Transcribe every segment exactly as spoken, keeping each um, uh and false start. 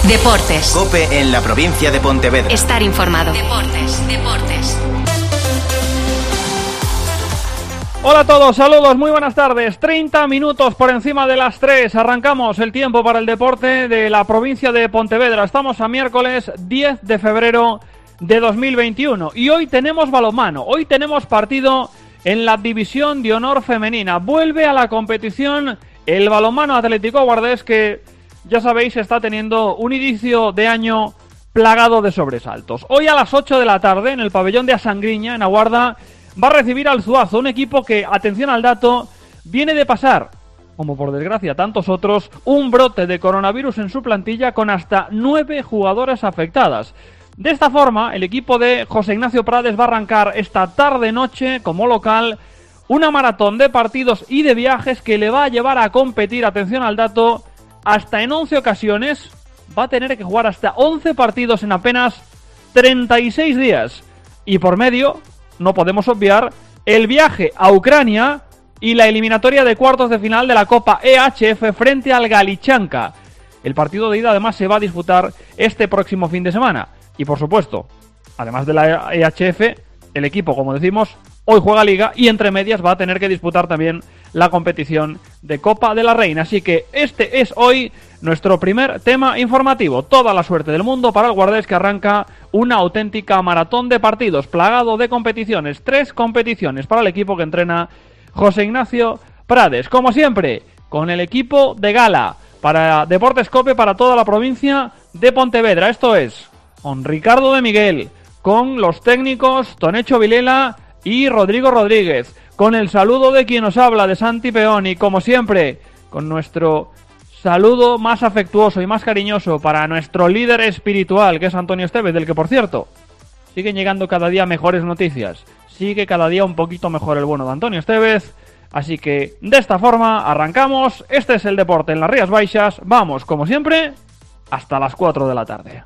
Deportes. COPE en la provincia de Pontevedra. Estar informado. Deportes, deportes. Hola a todos, saludos, muy buenas tardes. treinta minutos por encima de las tres. Arrancamos el tiempo para el deporte de la provincia de Pontevedra. Estamos a miércoles diez de febrero de dos mil veintiuno. Y hoy tenemos balonmano. Hoy tenemos partido en la división de honor femenina. Vuelve a la competición el balonmano Atlético Guardés, que ya sabéis está teniendo un inicio de año plagado de sobresaltos. Hoy a las ocho de la tarde en el pabellón de Asangriña, en Aguarda, va a recibir al Zuazo, un equipo que, atención al dato, viene de pasar, como por desgracia tantos otros, un brote de coronavirus en su plantilla con hasta nueve jugadoras afectadas. De esta forma, el equipo de José Ignacio Prades va a arrancar esta tarde-noche como local una maratón de partidos y de viajes que le va a llevar a competir, atención al dato, hasta en once ocasiones. Va a tener que jugar hasta once partidos en apenas treinta y seis días. Y por medio, no podemos obviar el viaje a Ucrania y la eliminatoria de cuartos de final de la Copa E H F frente al Galichanka. El partido de ida además se va a disputar este próximo fin de semana. Y por supuesto, además de la E H F, el equipo, como decimos, hoy juega Liga y entre medias va a tener que disputar también la competición de Copa de la Reina. Así que este es hoy nuestro primer tema informativo. Toda la suerte del mundo para el Guardés, que arranca una auténtica maratón de partidos, plagado de competiciones. Tres competiciones para el equipo que entrena José Ignacio Prades. Como siempre, con el equipo de gala para Deportes COPE para toda la provincia de Pontevedra. Esto es con Ricardo de Miguel, con los técnicos Tonecho Vilela y Rodrigo Rodríguez, con el saludo de quien nos habla, de Santi Peón, y como siempre, con nuestro saludo más afectuoso y más cariñoso para nuestro líder espiritual, que es Antonio Estevez, del que, por cierto, siguen llegando cada día mejores noticias. Sigue cada día un poquito mejor el bueno de Antonio Estevez. Así que, de esta forma, arrancamos. Este es el deporte en las Rías Baixas. Vamos, como siempre, hasta las cuatro de la tarde.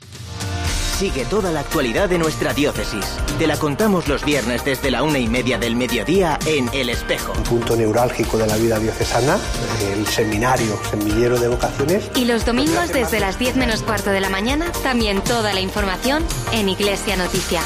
Sigue toda la actualidad de nuestra diócesis. Te la contamos los viernes desde la una y media del mediodía en El Espejo. Un punto neurálgico de la vida diocesana, el seminario, semillero de vocaciones. Y los domingos desde las diez menos cuarto de la mañana, también toda la información en Iglesia Noticia.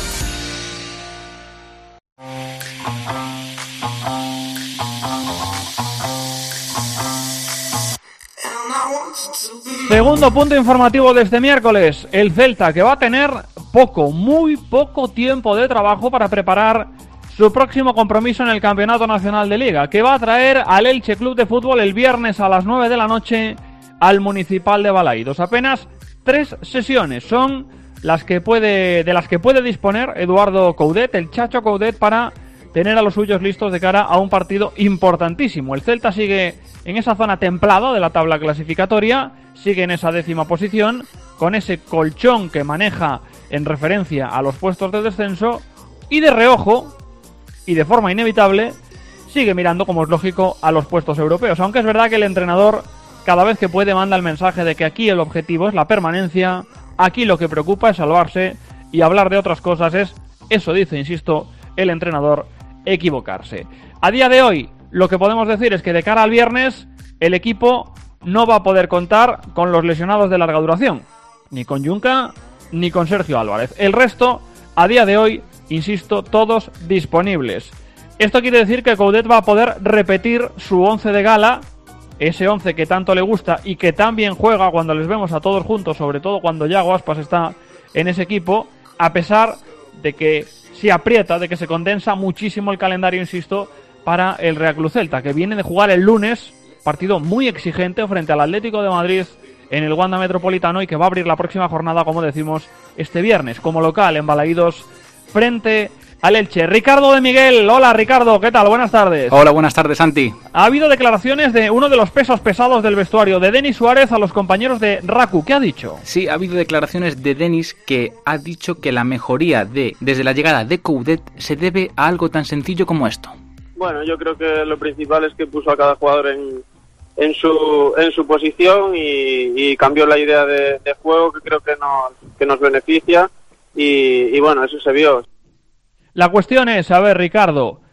Segundo punto informativo de este miércoles, el Celta, que va a tener poco, muy poco tiempo de trabajo para preparar su próximo compromiso en el Campeonato Nacional de Liga, que va a traer al Elche Club de Fútbol el viernes a las nueve de la noche al Municipal de Balaidos. Apenas tres sesiones son las que puede, de las que puede disponer Eduardo Coudet, el Chacho Coudet, para tener a los suyos listos de cara a un partido importantísimo. El Celta sigue en esa zona templada de la tabla clasificatoria, sigue en esa décima posición, con ese colchón que maneja en referencia a los puestos de descenso, y de reojo, y de forma inevitable, sigue mirando, como es lógico, a los puestos europeos. Aunque es verdad que el entrenador, cada vez que puede, manda el mensaje de que aquí el objetivo es la permanencia, aquí lo que preocupa es salvarse, y hablar de otras cosas es, eso dice, insisto, el entrenador, equivocarse. A día de hoy, lo que podemos decir es que de cara al viernes, el equipo no va a poder contar con los lesionados de larga duración, ni con Junca, ni con Sergio Álvarez. El resto, a día de hoy, insisto, todos disponibles. Esto quiere decir que Coudet va a poder repetir su once de gala, ese once que tanto le gusta y que tan bien juega cuando les vemos a todos juntos, sobre todo cuando Yago Aspas está en ese equipo, a pesar de que se aprieta, de que se condensa muchísimo el calendario, insisto, para el Real Club Celta, que viene de jugar el lunes, partido muy exigente frente al Atlético de Madrid en el Wanda Metropolitano, y que va a abrir la próxima jornada, como decimos, este viernes, como local en Balaidos, frente al Elche. Ricardo de Miguel, hola Ricardo, ¿qué tal? Buenas tardes. Hola, buenas tardes, Santi. Ha habido declaraciones de uno de los pesos pesados del vestuario, de Denis Suárez, a los compañeros de Raku. ¿Qué ha dicho? Sí, ha habido declaraciones de Denis, que ha dicho que la mejoría de desde la llegada de Coudet se debe a algo tan sencillo como esto. Bueno, yo creo que lo principal es que puso a cada jugador en, en su en su posición y, y cambió la idea de, de juego, que creo que nos, que nos beneficia, y, y bueno, eso se vio. La cuestión es, a ver, Ricardo,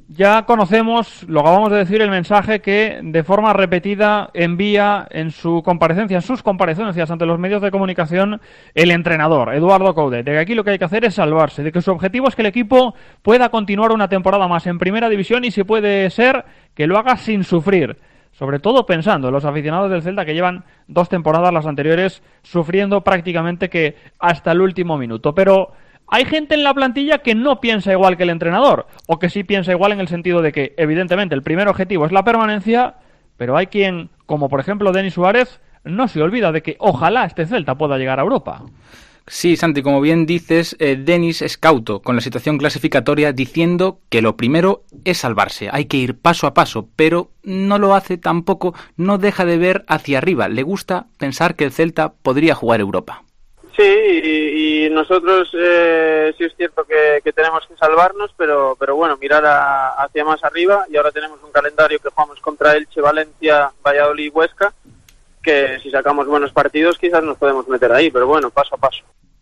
Ya conocemos, lo acabamos de decir, el mensaje que de forma repetida envía en su comparecencia, en sus comparecencias ante los medios de comunicación, el entrenador, Eduardo Coudet, de que aquí lo que hay que hacer es salvarse, de que su objetivo es que el equipo pueda continuar una temporada más en primera división y si puede ser que lo haga sin sufrir. Sobre todo pensando en los aficionados del Celta que llevan dos temporadas, las anteriores, sufriendo prácticamente que hasta el último minuto. Pero hay gente en la plantilla que no piensa igual que el entrenador, o que sí piensa igual en el sentido de que, evidentemente, el primer objetivo es la permanencia, pero hay quien, como por ejemplo Denis Suárez, no se olvida de que ojalá este Celta pueda llegar a Europa. Sí, Santi, como bien dices, eh, Denis es cauto con la situación clasificatoria, diciendo que lo primero es salvarse, hay que ir paso a paso, pero no lo hace tampoco, no deja de ver hacia arriba, le gusta pensar que el Celta podría jugar Europa. Sí, y, y nosotros eh, sí es cierto que, que tenemos que salvarnos, pero pero bueno, mirar a, hacia más arriba, y ahora tenemos un calendario que jugamos contra Elche, Valencia, Valladolid y Huesca, que si sacamos buenos partidos quizás nos podemos meter ahí, pero bueno, paso a paso.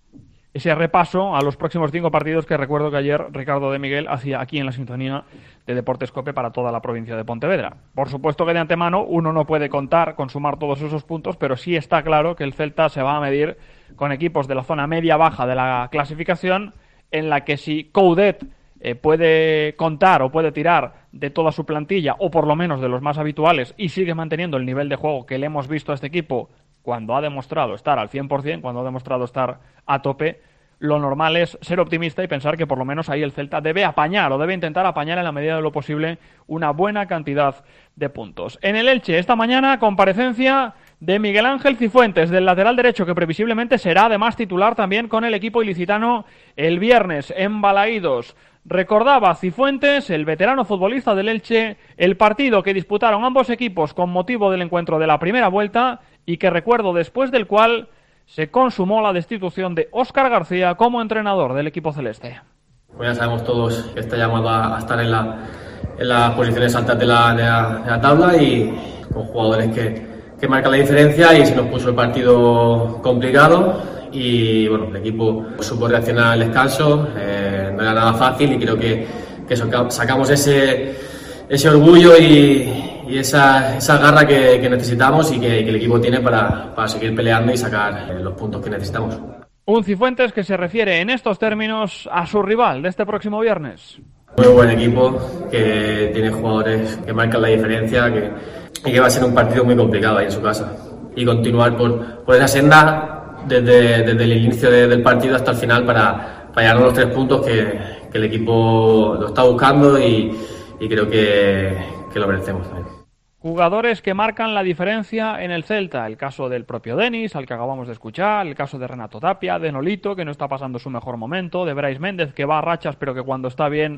Ese repaso a los próximos cinco partidos que recuerdo que ayer Ricardo de Miguel hacía aquí en la sintonía de Deportes Cope para toda la provincia de Pontevedra. Por supuesto que de antemano uno no puede contar con sumar todos esos puntos, pero sí está claro que el Celta se va a medir con equipos de la zona media-baja de la clasificación, en la que si Coudet eh, puede contar o puede tirar de toda su plantilla, o por lo menos de los más habituales, y sigue manteniendo el nivel de juego que le hemos visto a este equipo cuando ha demostrado estar al cien por ciento, cuando ha demostrado estar a tope, lo normal es ser optimista y pensar que por lo menos ahí el Celta debe apañar o debe intentar apañar en la medida de lo posible una buena cantidad de puntos. En el Elche, esta mañana, comparecencia de Miguel Ángel Cifuentes, del lateral derecho, que previsiblemente será además titular también con el equipo ilicitano el viernes en Balaídos. Recordaba Cifuentes, el veterano futbolista del Elche, el partido que disputaron ambos equipos con motivo del encuentro de la primera vuelta y que recuerdo después del cual se consumó la destitución de Óscar García como entrenador del equipo celeste. Pues ya sabemos todos que está llamado a estar en, la, en las posiciones altas de la, de, la, de la tabla y con jugadores que, que marcan la diferencia, y se nos puso el partido complicado y bueno, el equipo supo reaccionar al descanso, eh, no era nada fácil y creo que, que sacamos ese, ese orgullo y y esa, esa garra que, que necesitamos y que, que el equipo tiene para, para seguir peleando y sacar eh, los puntos que necesitamos. Un Cifuentes que se refiere en estos términos a su rival de este próximo viernes. Muy buen equipo, que tiene jugadores que marcan la diferencia, que, y que va a ser un partido muy complicado ahí en su casa. Y continuar por, por esa senda desde, desde el inicio de, del partido hasta el final para, para llegar a los tres puntos que, que el equipo lo está buscando y, y creo que, que lo merecemos también. Jugadores que marcan la diferencia en el Celta, el caso del propio Denis, al que acabamos de escuchar, el caso de Renato Tapia, de Nolito, que no está pasando su mejor momento, de Brais Méndez, que va a rachas, pero que cuando está bien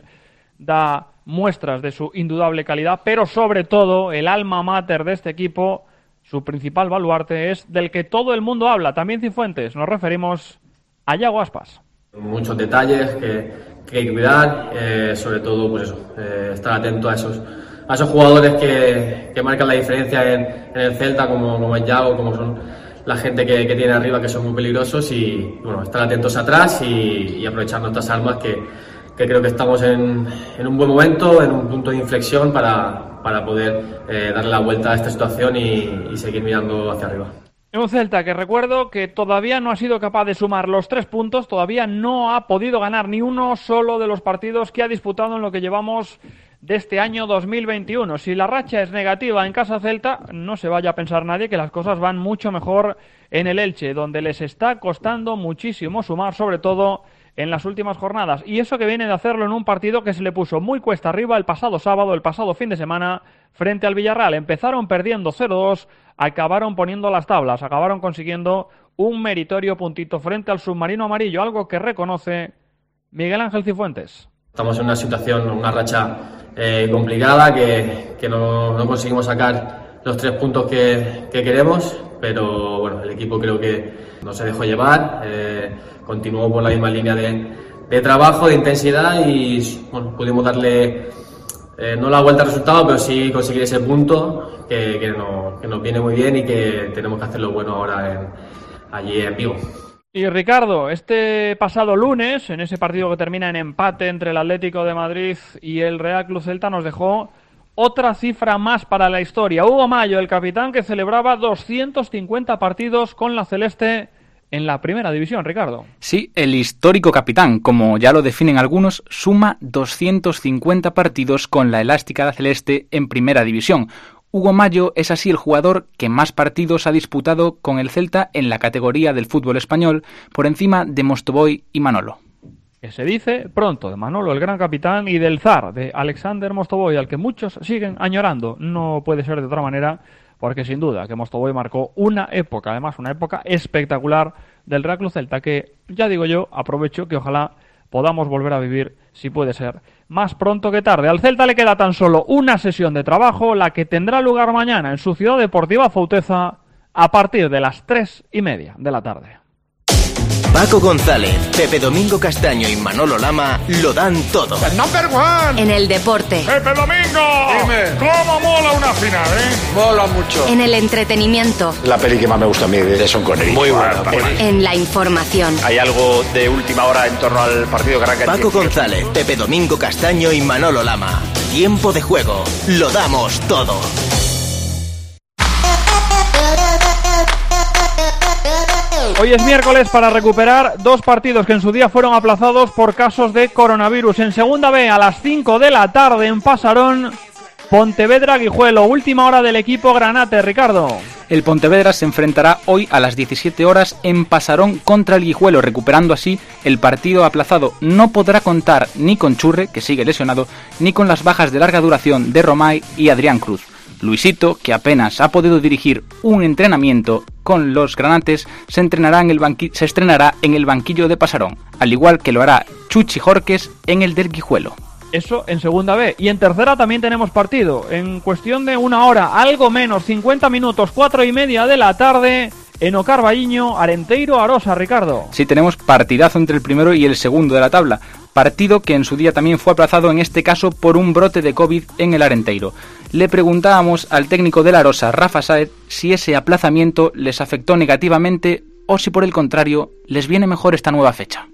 da muestras de su indudable calidad, pero sobre todo el alma mater de este equipo, su principal baluarte, es del que todo el mundo habla, también Cifuentes, nos referimos a Yago Aspas. Muchos detalles que, que hay que cuidar, eh, sobre todo pues eso, eh, estar atento a esos a esos jugadores que, que marcan la diferencia en, en el Celta, como, como es Yago, como son la gente que, que tiene arriba, que son muy peligrosos, y bueno, estar atentos atrás y, y aprovechar nuestras armas, que, que creo que estamos en, en un buen momento, en un punto de inflexión para, para poder eh, darle la vuelta a esta situación y, y seguir mirando hacia arriba. Un Celta que recuerdo que todavía no ha sido capaz de sumar los tres puntos, todavía no ha podido ganar ni uno solo de los partidos que ha disputado en lo que llevamos de este año dos mil veintiuno. Si la racha es negativa en casa Celta, no se vaya a pensar nadie que las cosas van mucho mejor en el Elche, donde les está costando muchísimo sumar, sobre todo en las últimas jornadas. Y eso que viene de hacerlo en un partido que se le puso muy cuesta arriba el pasado sábado, el pasado fin de semana, frente al Villarreal. Empezaron perdiendo cero dos, acabaron poniendo las tablas, acabaron consiguiendo un meritorio puntito frente al submarino amarillo, algo que reconoce Miguel Ángel Cifuentes. Estamos en una situación, una racha eh, complicada, que, que no, no conseguimos sacar los tres puntos que, que queremos, pero bueno, el equipo creo que no se dejó llevar, eh, continuó por la misma línea de, de trabajo, de intensidad, y bueno, pudimos darle eh, no la vuelta al resultado, pero sí conseguir ese punto que, que, no, que nos viene muy bien y que tenemos que hacerlo bueno ahora en, allí en Vigo. Y Ricardo, este pasado lunes, en ese partido que termina en empate entre el Atlético de Madrid y el Real Club Celta, nos dejó otra cifra más para la historia. Hugo Mallo, el capitán, que celebraba doscientos cincuenta partidos con la celeste en la primera división, Ricardo. Sí, el histórico capitán, como ya lo definen algunos, suma doscientos cincuenta partidos con la elástica celeste en primera división. Hugo Mallo es así el jugador que más partidos ha disputado con el Celta en la categoría del fútbol español, por encima de Mostovoy y Manolo. Que se dice pronto de Manolo, el gran capitán, y del zar, de Alexander Mostovoy, al que muchos siguen añorando. No puede ser de otra manera, porque sin duda que Mostovoy marcó una época, además una época espectacular del Real Club Celta, que ya digo yo, aprovecho que ojalá podamos volver a vivir, si puede ser, más pronto que tarde. Al Celta le queda tan solo una sesión de trabajo, la que tendrá lugar mañana en su ciudad deportiva Fauteza a partir de las tres y media de la tarde. Paco González, Pepe Domingo Castaño y Manolo Lama lo dan todo. ¡El number one! En el deporte. ¡Pepe Domingo! Dime. ¿Cómo mola una final, eh? Mola mucho. En el entretenimiento. La peli que más me gusta a mí de Sean Connery. Muy buena. En la información. Hay algo de última hora en torno al partido que arranca. Paco González, Pepe Domingo Castaño y Manolo Lama. Tiempo de juego. Lo damos todo. Hoy es miércoles para recuperar dos partidos que en su día fueron aplazados por casos de coronavirus. En segunda B, a las cinco de la tarde en Pasarón, Pontevedra-Guijuelo, última hora del equipo granate, Ricardo. El Pontevedra se enfrentará hoy a las diecisiete horas en Pasarón contra el Guijuelo, recuperando así el partido aplazado. No podrá contar ni con Churre, que sigue lesionado, ni con las bajas de larga duración de Romay y Adrián Cruz. Luisito, que apenas ha podido dirigir un entrenamiento con los granates, se, entrenará en el banqui- se estrenará en el banquillo de Pasarón, al igual que lo hará Chuchi Jorques en el del Guijuelo. Eso en segunda B. Y en tercera también tenemos partido. En cuestión de una hora, algo menos, cincuenta minutos, cuatro y media de la tarde, en Ocarballiño, Arenteiro, Arosa, Ricardo. Sí, tenemos partidazo entre el primero y el segundo de la tabla. Partido que en su día también fue aplazado, en este caso por un brote de COVID en el Arenteiro. Le preguntábamos al técnico de la Arosa, Rafa Sáez, si ese aplazamiento les afectó negativamente o si por el contrario les viene mejor esta nueva fecha.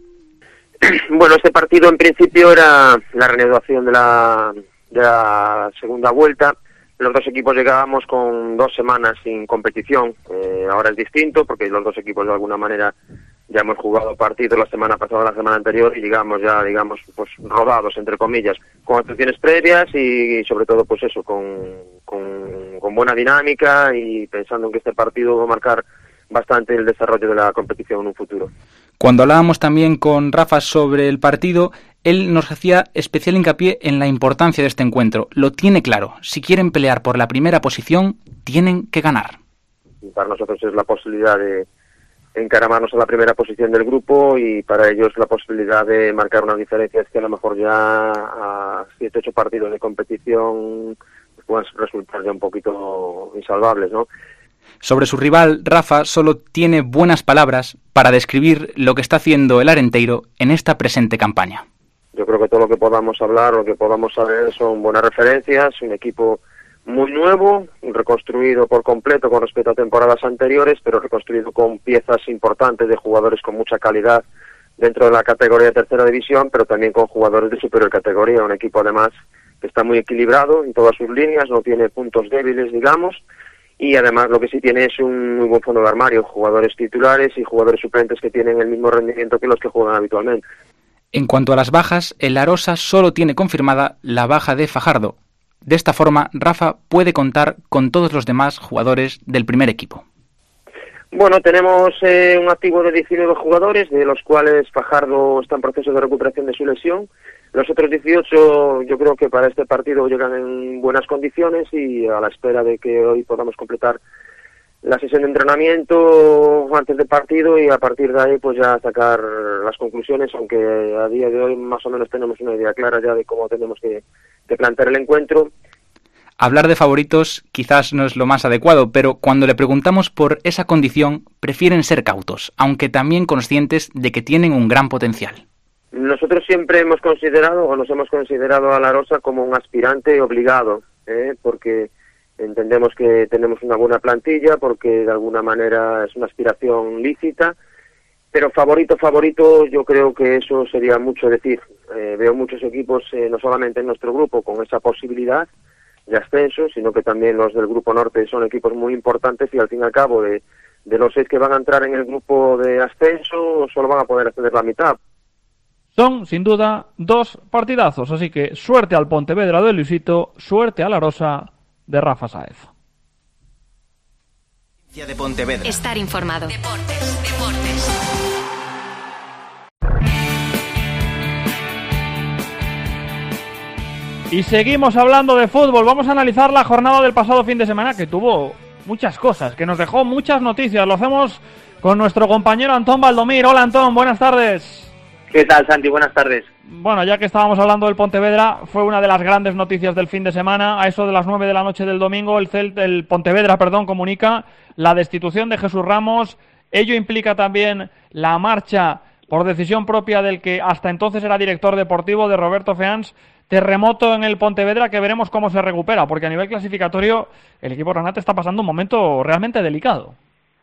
Bueno, este partido en principio era la reanudación de la, de la segunda vuelta. Los dos equipos llegábamos con dos semanas sin competición. Eh, ahora es distinto porque los dos equipos de alguna manera ya hemos jugado partidos la semana pasada, la semana anterior, y llegamos ya, digamos, pues rodados, entre comillas, con actuaciones previas y, sobre todo, pues eso, con, con, con buena dinámica y pensando en que este partido va a marcar bastante el desarrollo de la competición en un futuro. Cuando hablábamos también con Rafa sobre el partido, él nos hacía especial hincapié en la importancia de este encuentro. Lo tiene claro, si quieren pelear por la primera posición, tienen que ganar. Y para nosotros es la posibilidad de encaramarnos a la primera posición del grupo y para ellos la posibilidad de marcar una diferencia es que a lo mejor ya a siete ocho partidos de competición pues puedan resultar ya un poquito insalvables, ¿no? Sobre su rival, Rafa solo tiene buenas palabras para describir lo que está haciendo el Arenteiro en esta presente campaña. Yo creo que todo lo que podamos hablar, lo que podamos saber son buenas referencias, un equipo muy nuevo, reconstruido por completo con respecto a temporadas anteriores, pero reconstruido con piezas importantes de jugadores con mucha calidad dentro de la categoría de tercera división, pero también con jugadores de superior categoría, un equipo además que está muy equilibrado en todas sus líneas, no tiene puntos débiles, digamos, y además lo que sí tiene es un muy buen fondo de armario, jugadores titulares y jugadores suplentes que tienen el mismo rendimiento que los que juegan habitualmente. En cuanto a las bajas, el Arosa solo tiene confirmada la baja de Fajardo. De esta forma, Rafa puede contar con todos los demás jugadores del primer equipo. Bueno, tenemos eh, un activo de diecinueve jugadores, de los cuales Fajardo está en proceso de recuperación de su lesión. Los otros dieciocho yo creo que para este partido llegan en buenas condiciones y a la espera de que hoy podamos completar la sesión de entrenamiento antes del partido y a partir de ahí pues ya sacar las conclusiones, aunque a día de hoy más o menos tenemos una idea clara ya de cómo tenemos que, que plantear el encuentro. Hablar de favoritos quizás no es lo más adecuado, pero cuando le preguntamos por esa condición prefieren ser cautos, aunque también conscientes de que tienen un gran potencial. Nosotros siempre hemos considerado o nos hemos considerado a la Arosa como un aspirante obligado, ¿eh? porque entendemos que tenemos una buena plantilla, porque de alguna manera es una aspiración lícita pero favorito, favorito, yo creo que eso sería mucho decir. Eh, veo muchos equipos, eh, no solamente en nuestro grupo, con esa posibilidad de ascenso, sino que también los del Grupo Norte son equipos muy importantes y al fin y al cabo de, de los seis que van a entrar en el grupo de ascenso, solo van a poder acceder la mitad. Son, sin duda, dos partidazos, así que suerte al Pontevedra de Luisito, suerte a la Rosa de Rafa Sáez. De Pontevedra. Estar informado. Deportes, deportes. Y seguimos hablando de fútbol. Vamos a analizar la jornada del pasado fin de semana, que tuvo muchas cosas, que nos dejó muchas noticias. Lo hacemos con nuestro compañero Antón Valdomir. Hola, Antón, buenas tardes. ¿Qué tal, Santi? Buenas tardes. Bueno, ya que estábamos hablando del Pontevedra, fue una de las grandes noticias del fin de semana. A eso de las nueve de la noche del domingo, el, Celt, el Pontevedra perdón, comunica la destitución de Jesús Ramos. Ello implica también la marcha por decisión propia del que hasta entonces era director deportivo, de Roberto Feans. Terremoto en el Pontevedra, que veremos cómo se recupera, porque a nivel clasificatorio el equipo granate está pasando un momento realmente delicado.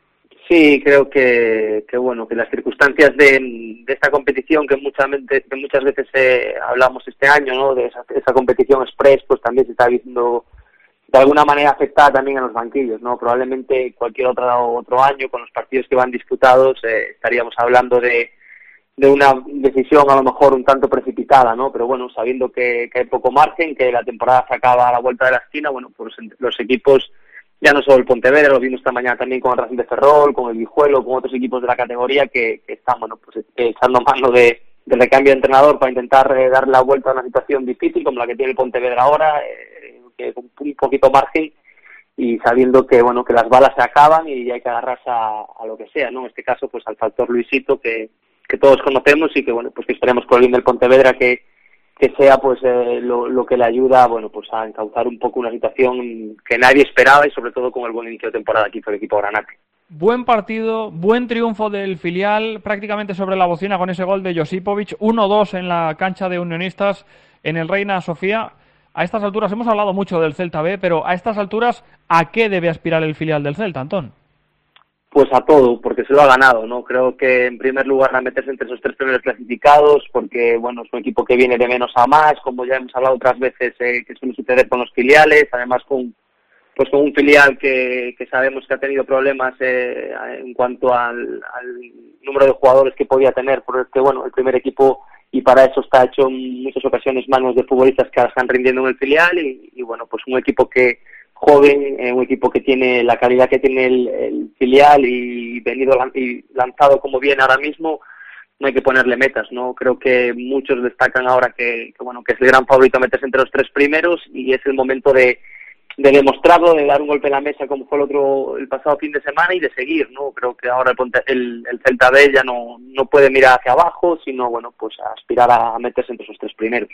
Sí, creo que, que bueno, que las circunstancias de, de esta competición que muchas, que muchas veces eh, hablamos este año, ¿no? De esa, esa competición express, pues también se está viendo de alguna manera afectada también en los banquillos, ¿no? Probablemente cualquier otro otro año, con los partidos que van disputados, eh, estaríamos hablando de de una decisión a lo mejor un tanto precipitada, ¿no? Pero bueno, sabiendo que, que hay poco margen, que la temporada se acaba a la vuelta de la esquina, bueno, pues los equipos, ya no solo el Pontevedra, lo vimos esta mañana también con el Racing de Ferrol, con el Guijuelo, con otros equipos de la categoría que, que están, bueno, pues echando mano de, de recambio de entrenador para intentar eh, dar la vuelta a una situación difícil como la que tiene el Pontevedra ahora, eh, que con un poquito margen, y sabiendo que, bueno, que las balas se acaban y hay que agarrarse a, a lo que sea, ¿no? En este caso, pues al factor Luisito, que que todos conocemos y que, bueno, pues que esperemos por el bien del Pontevedra que, que sea pues eh, lo, lo que le ayuda, bueno, pues a encauzar un poco una situación que nadie esperaba y sobre todo con el buen inicio de temporada aquí por el equipo granate. Buen partido, buen triunfo del filial, prácticamente sobre la bocina con ese gol de Josipovic, uno dos en la cancha de Unionistas en el Reina Sofía. A estas alturas, hemos hablado mucho del Celta B, pero a estas alturas, ¿a qué debe aspirar el filial del Celta, Antón? Pues a todo, porque se lo ha ganado, ¿no? Creo que en primer lugar a meterse entre esos tres primeros clasificados, porque, bueno, es un equipo que viene de menos a más, como ya hemos hablado otras veces, eh, que suele suceder con los filiales, además con pues con un filial que, que sabemos que ha tenido problemas eh, en cuanto al, al número de jugadores que podía tener, porque, bueno, el primer equipo, y para eso está hecho en muchas ocasiones manos de futbolistas que ahora están rindiendo en el filial, y, y bueno, pues un equipo que joven, eh, un equipo que tiene la calidad que tiene el, el filial y venido y lanzado como viene ahora mismo, no hay que ponerle metas, ¿no? Creo que muchos destacan ahora que, que bueno, que es el gran favorito a meterse entre los tres primeros y es el momento de, de demostrarlo, de dar un golpe en la mesa como fue el otro el pasado fin de semana y de seguir, ¿no? Creo que ahora el, Ponte, el, el Celta B ya no, no puede mirar hacia abajo, sino, bueno, pues a aspirar a, a meterse entre esos tres primeros.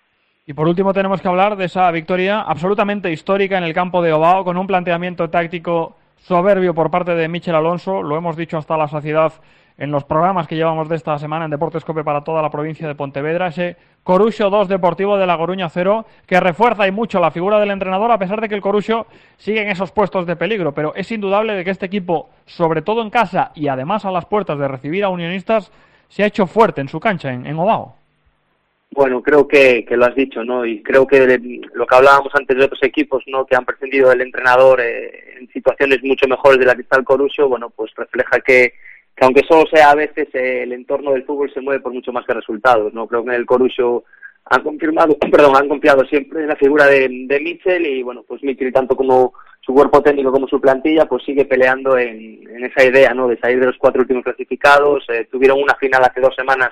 Y por último tenemos que hablar de esa victoria absolutamente histórica en el campo de Ovao, con un planteamiento táctico soberbio por parte de Michel Alonso. Lo hemos dicho hasta la saciedad en los programas que llevamos de esta semana en Deportes Cope para toda la provincia de Pontevedra. Ese Coruxo dos Deportivo de La Coruña cero, que refuerza y mucho la figura del entrenador, a pesar de que el Coruxo sigue en esos puestos de peligro. Pero es indudable de que este equipo, sobre todo en casa y además a las puertas de recibir a Unionistas, se ha hecho fuerte en su cancha, en, en Ovao. Bueno, creo que, que lo has dicho, ¿no? Y creo que de, lo que hablábamos antes de otros equipos, ¿no? Que han prescindido del entrenador eh, en situaciones mucho mejores de la que está el Coruxo, bueno, pues refleja que, que aunque solo sea a veces eh, el entorno del fútbol se mueve por mucho más que resultados, ¿no? Creo que en el Coruxo han confirmado, perdón, han confiado siempre en la figura de, de Michel y, bueno, pues Michel, tanto como su cuerpo técnico como su plantilla, pues sigue peleando en, en esa idea, ¿no? De salir de los cuatro últimos clasificados. Eh, tuvieron una final hace dos semanas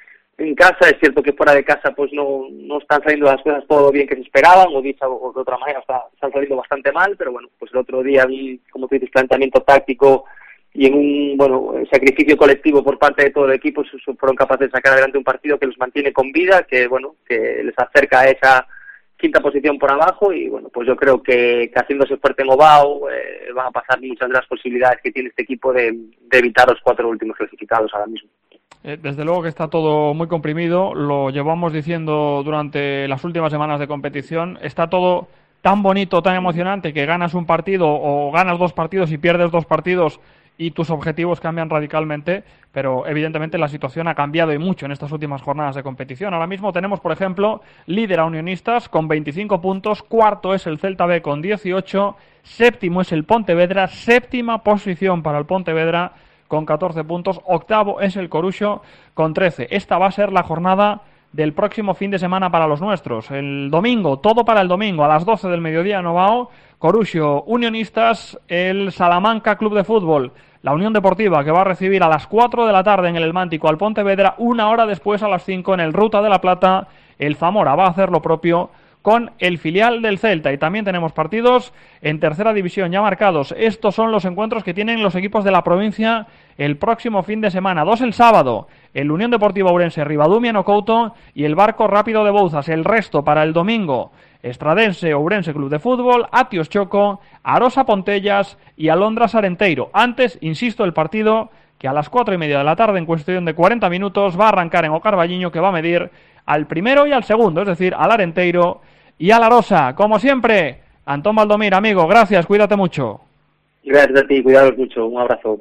en casa, es cierto que fuera de casa pues no, no están saliendo las cosas todo bien que se esperaban, o dicha o de otra manera está, están saliendo bastante mal, pero bueno, pues el otro día vi, como tú dices, planteamiento táctico y en un bueno sacrificio colectivo por parte de todo el equipo fueron capaces de sacar adelante un partido que los mantiene con vida, que bueno, que les acerca a esa quinta posición por abajo y bueno, pues yo creo que, que haciéndose fuerte en Ovao eh, van a pasar muchas de las posibilidades que tiene este equipo de, de evitar los cuatro últimos clasificados ahora mismo. Desde luego que está todo muy comprimido, lo llevamos diciendo durante las últimas semanas de competición, está todo tan bonito, tan emocionante que ganas un partido o ganas dos partidos y pierdes dos partidos y tus objetivos cambian radicalmente, pero evidentemente la situación ha cambiado y mucho en estas últimas jornadas de competición. Ahora mismo tenemos, por ejemplo, líder a Unionistas con veinticinco puntos, cuarto es el Celta B con dieciocho, séptimo es el Pontevedra, séptima posición para el Pontevedra con catorce puntos, octavo es el Coruxo con trece. Esta va a ser la jornada del próximo fin de semana para los nuestros. El domingo, todo para el domingo, a las doce del mediodía en Ovao, Coruxo, Unionistas, el Salamanca Club de Fútbol, la Unión Deportiva, que va a recibir a las cuatro de la tarde en el Elmántico al Pontevedra, una hora después a las cinco en el Ruta de la Plata, el Zamora va a hacer lo propio con el filial del Celta. Y también tenemos partidos en tercera división ya marcados. Estos son los encuentros que tienen los equipos de la provincia el próximo fin de semana. Dos el sábado, el Unión Deportiva Ourense, Ribadumia Nocouto y el Barco Rápido de Bouzas. El resto para el domingo, Estradense Ourense Club de Fútbol, Atios Choco, Arosa Pontellas y Alondras Arenteiro. Antes, insisto, el partido que a las cuatro y media de la tarde, en cuestión de cuarenta minutos, va a arrancar en Ocarballiño, que va a medir al primero y al segundo, es decir, al Arenteiro y a la Rosa. Como siempre, Antón Valdomir, amigo, gracias, cuídate mucho. Gracias a ti, cuidados mucho, un abrazo.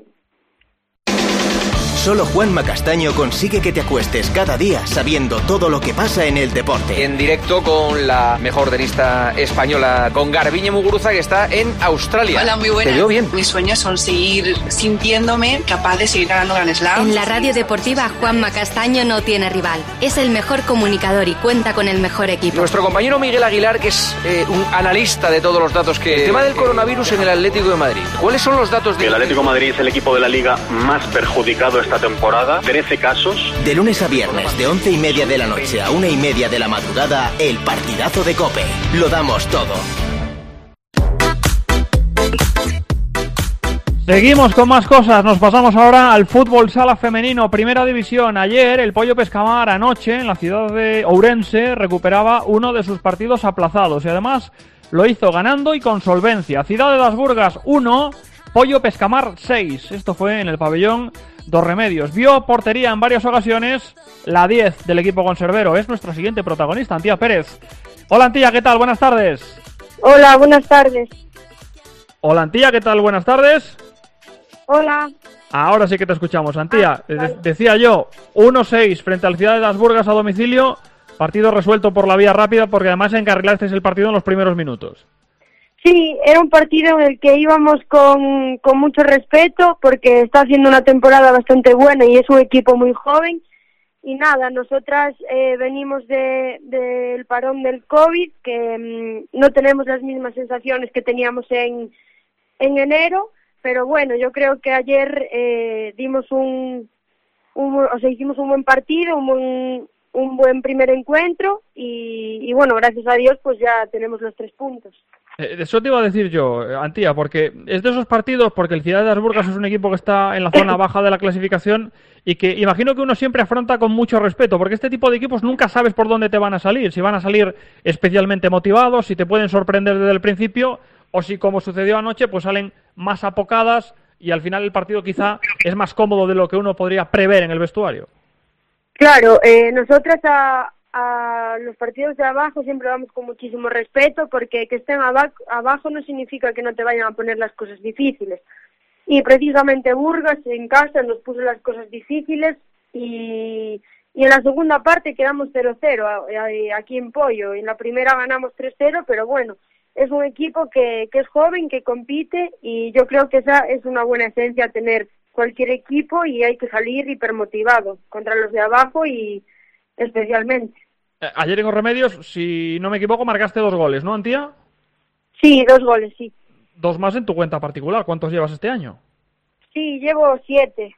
Solo Juanma Castaño consigue que te acuestes cada día sabiendo todo lo que pasa en el deporte. En directo con la mejor tenista española, con Garbiñe Muguruza, que está en Australia. Hola, muy buenas. ¿Te veo bien? Mis sueños son seguir sintiéndome capaz de seguir ganando Grand Slam. En la radio deportiva, Juanma Castaño no tiene rival. Es el mejor comunicador y cuenta con el mejor equipo. Nuestro compañero Miguel Aguilar, que es eh, un analista de todos los datos que... El tema del coronavirus en el Atlético de Madrid. ¿Cuáles son los datos de...? El Atlético de Madrid es el equipo de la Liga más perjudicado esta temporada, trece casos. De lunes a viernes, de once y media de la noche a una y media de la madrugada, el partidazo de COPE. Lo damos todo. Seguimos con más cosas, nos pasamos ahora al fútbol sala femenino, primera división. Ayer el Pollo Pescamar, anoche en la ciudad de Ourense, recuperaba uno de sus partidos aplazados y además lo hizo ganando y con solvencia. Ciudad de las Burgas uno, Pollo Pescamar seis. Esto fue en el pabellón Dos Remedios. Vio portería en varias ocasiones la diez del equipo conservero. Es nuestra siguiente protagonista, Antía Pérez. Hola, Antía, ¿qué tal? Buenas tardes. Hola, buenas tardes. Hola, Antía, ¿qué tal? Buenas tardes. Hola. Ahora sí que te escuchamos, Antía. Ah, vale. De- decía yo, uno seis frente al Ciudad de las Burgas a domicilio. Partido resuelto por la vía rápida porque además encarrilasteis el partido en los primeros minutos. Sí, era un partido en el que íbamos con, con mucho respeto porque está haciendo una temporada bastante buena y es un equipo muy joven. Y nada, nosotras eh, venimos de, del parón del COVID, que mmm, no tenemos las mismas sensaciones que teníamos en, en enero, pero bueno, yo creo que ayer eh, dimos un, un, o sea, hicimos un buen partido, un buen, un buen primer encuentro y, y bueno, gracias a Dios pues ya tenemos los tres puntos. Eh, eso te iba a decir yo, Antía, porque es de esos partidos, porque el Ciudad de las Burgas es un equipo que está en la zona baja de la clasificación y que imagino que uno siempre afronta con mucho respeto, porque este tipo de equipos nunca sabes por dónde te van a salir, si van a salir especialmente motivados, si te pueden sorprender desde el principio, o si, como sucedió anoche, pues salen más apocadas y al final el partido quizá es más cómodo de lo que uno podría prever en el vestuario. Claro, eh, nosotras a... a los partidos de abajo siempre vamos con muchísimo respeto porque que estén abajo, abajo no significa que no te vayan a poner las cosas difíciles y precisamente Burgas en casa nos puso las cosas difíciles y, y en la segunda parte quedamos cero cero aquí en Pollo, en la primera ganamos tres cero, pero bueno, es un equipo que, que es joven, que compite y yo creo que esa es una buena esencia tener cualquier equipo y hay que salir hipermotivado contra los de abajo y especialmente. Ayer en Los Remedios, si no me equivoco, marcaste dos goles, ¿no, Antía? Sí, dos goles, sí. Dos más en tu cuenta particular. ¿Cuántos llevas este año? Sí, llevo siete.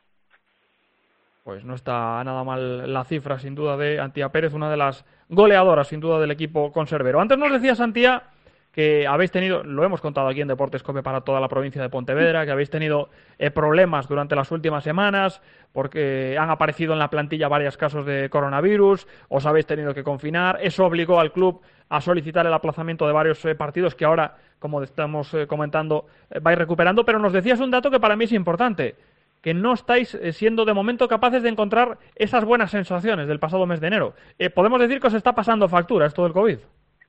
Pues no está nada mal la cifra, sin duda, de Antía Pérez, una de las goleadoras, sin duda, del equipo conservero. Antes nos decías, Antía, que habéis tenido, lo hemos contado aquí en Deportes Cope para toda la provincia de Pontevedra, que habéis tenido eh, problemas durante las últimas semanas porque han aparecido en la plantilla varios casos de coronavirus, os habéis tenido que confinar, eso obligó al club a solicitar el aplazamiento de varios eh, partidos que ahora, como estamos eh, comentando, eh, vais recuperando, pero nos decías un dato que para mí es importante, que no estáis eh, siendo de momento capaces de encontrar esas buenas sensaciones del pasado mes de enero. Eh, ¿Podemos decir que os está pasando factura esto del COVID?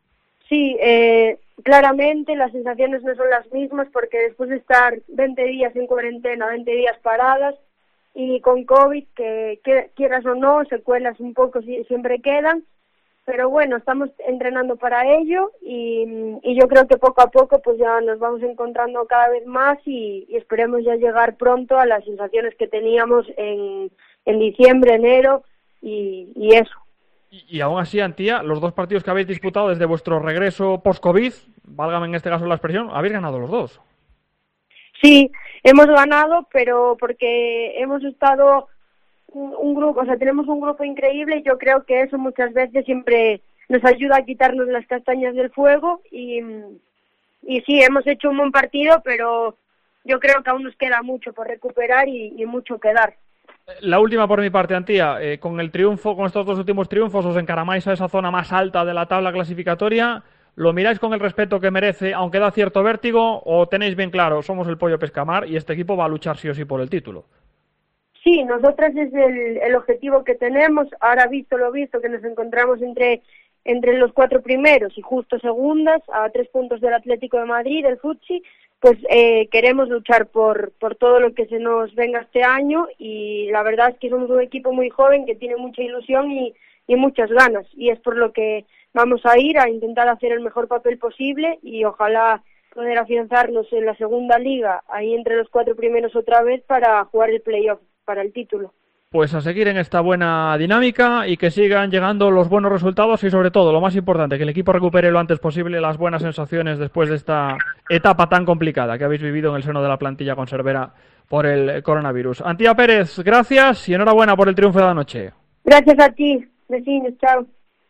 Sí, eh, claramente las sensaciones no son las mismas porque después de estar veinte días en cuarentena, veinte días paradas y con COVID, que, que quieras o no, secuelas un poco si, siempre quedan, pero bueno, estamos entrenando para ello y, y yo creo que poco a poco pues ya nos vamos encontrando cada vez más y, y esperemos ya llegar pronto a las sensaciones que teníamos en, en diciembre, enero y, y eso. Y, y aún así, Antía, los dos partidos que habéis disputado desde vuestro regreso post-COVID, válgame en este caso la expresión, habéis ganado los dos. Sí, hemos ganado, pero porque hemos estado un, un grupo, o sea, tenemos un grupo increíble y yo creo que eso muchas veces siempre nos ayuda a quitarnos las castañas del fuego y, y sí, hemos hecho un buen partido, pero yo creo que aún nos queda mucho por recuperar y, y mucho que dar. La última por mi parte, Antía, eh, con el triunfo, con estos dos últimos triunfos, os encaramáis a esa zona más alta de la tabla clasificatoria. ¿Lo miráis con el respeto que merece, aunque da cierto vértigo, o tenéis bien claro, somos el Pollo Pescamar y este equipo va a luchar sí o sí por el título? Sí, nosotras es el, el objetivo que tenemos. Ahora visto lo visto, que nos encontramos entre entre los cuatro primeros y justo segundas, a tres puntos del Atlético de Madrid, del Futsi, pues eh, queremos luchar por, por todo lo que se nos venga este año y la verdad es que somos un equipo muy joven que tiene mucha ilusión y, y muchas ganas y es por lo que vamos a ir a intentar hacer el mejor papel posible y ojalá poder afianzarnos en la segunda liga, ahí entre los cuatro primeros otra vez para jugar el playoff, para el título. Pues a seguir en esta buena dinámica y que sigan llegando los buenos resultados y sobre todo, lo más importante, que el equipo recupere lo antes posible las buenas sensaciones después de esta etapa tan complicada que habéis vivido en el seno de la plantilla conservera por el coronavirus. Antía Pérez, gracias y enhorabuena por el triunfo de la noche. Gracias a ti, vecinos, chao.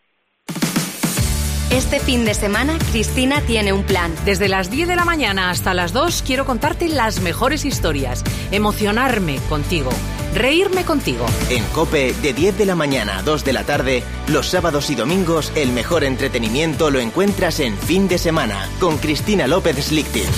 Este fin de semana, Cristina tiene un plan. Desde las diez de la mañana hasta las dos quiero contarte las mejores historias, emocionarme contigo, reírme contigo. En COPE, de diez de la mañana a dos de la tarde, los sábados y domingos, el mejor entretenimiento lo encuentras en Fin de Semana, con Cristina López Slichting.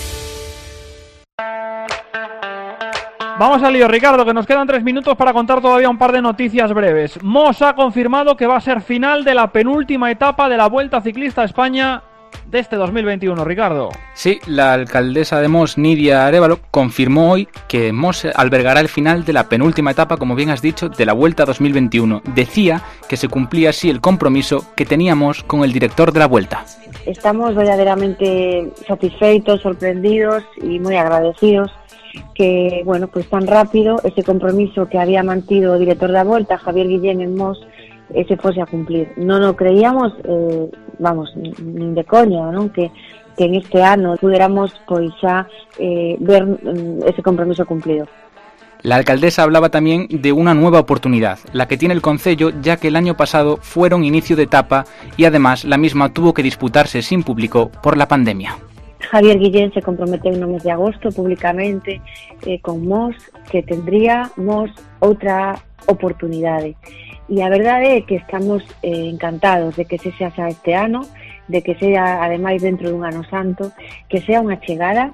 Vamos al lío, Ricardo, que nos quedan tres minutos para contar todavía un par de noticias breves. Mos ha confirmado que va a ser final de la penúltima etapa de la Vuelta Ciclista a España de este dos mil veintiuno, Ricardo. Sí, la alcaldesa de Mos, Nidia Arévalo, confirmó hoy que Mos albergará el final de la penúltima etapa, como bien has dicho, de la Vuelta dos mil veintiuno. Decía que se cumplía así el compromiso que teníamos con el director de la Vuelta. Estamos verdaderamente satisfechos, sorprendidos y muy agradecidos que, bueno, pues tan rápido ese compromiso que había mantenido el director de la Vuelta, Javier Guillén, en Mos, ese fuese a cumplir. No lo creíamos, eh, vamos, ni de coña, ¿no? Que, que en este año pudiéramos pues ya eh, ver eh, ese compromiso cumplido. La alcaldesa hablaba también de una nueva oportunidad, la que tiene el concello, ya que el año pasado fueron inicio de etapa y además la misma tuvo que disputarse sin público por la pandemia. Javier Guillén se compromete en el mes de agosto públicamente eh, con Mos que tendría Mos outra oportunidade. E a verdade é que estamos eh, encantados de que se xa xa este ano, de que sea ademais dentro dun ano santo, que sea unha chegada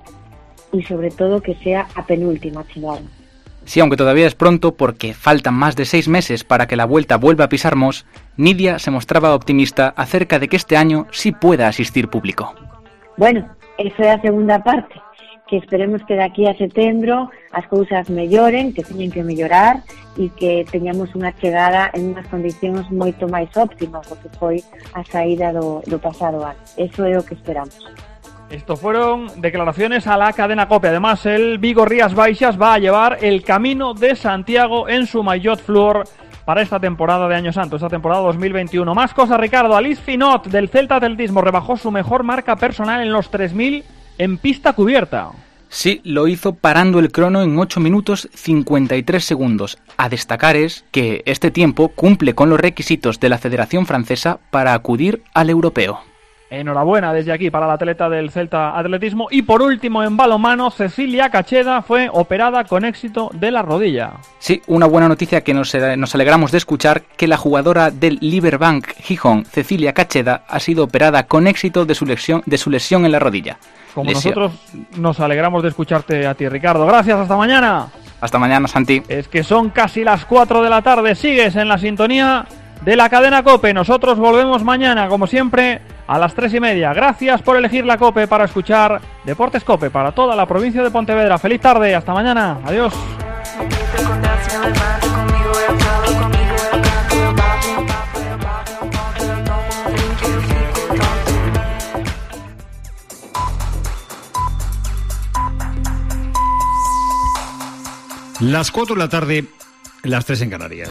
e sobre todo que sea a penúltima chegada. Sí, aunque todavía es pronto porque faltan más de seis meses para que la Vuelta vuelva a pisar Mos, Nidia se mostraba optimista acerca de que este año sí pueda asistir público. Bueno, esa é a segunda parte, que esperemos que de aquí a setembro as cousas melloren, que teñen que mellorar e que teñamos unha chegada en unhas condicións moito máis óptimas do que foi a saída do, do pasado ano. Eso é o que esperamos. Esto fueron declaraciones a la cadena COPE. Además, el Vigo Rías Baixas va a llevar el Camino de Santiago en su maillot flor para esta temporada de Año Santo, esta temporada dos mil veintiuno. Más cosas, Ricardo. Alice Finot, del Celta Atletismo, rebajó su mejor marca personal en los tres mil en pista cubierta. Sí, lo hizo parando el crono en ocho minutos cincuenta y tres segundos. A destacar es que este tiempo cumple con los requisitos de la Federación Francesa para acudir al europeo. Enhorabuena desde aquí para la atleta del Celta Atletismo. Y por último, en balonmano, Cecilia Cacheda fue operada con éxito de la rodilla. Sí, una buena noticia que nos, nos alegramos de escuchar, que la jugadora del Liberbank Gijón, Cecilia Cacheda, ha sido operada con éxito de su lesión, de su lesión en la rodilla. Como Lesión. nosotros nos alegramos de escucharte a ti, Ricardo. Gracias, hasta mañana. Hasta mañana, Santi. Es que son casi las cuatro de la tarde. Sigues en la sintonía de la cadena COPE. Nosotros volvemos mañana, como siempre, a las tres y media. Gracias por elegir la COPE para escuchar Deportes COPE para toda la provincia de Pontevedra. Feliz tarde, hasta mañana. Adiós. Las cuatro de la tarde, las tres en Canarias.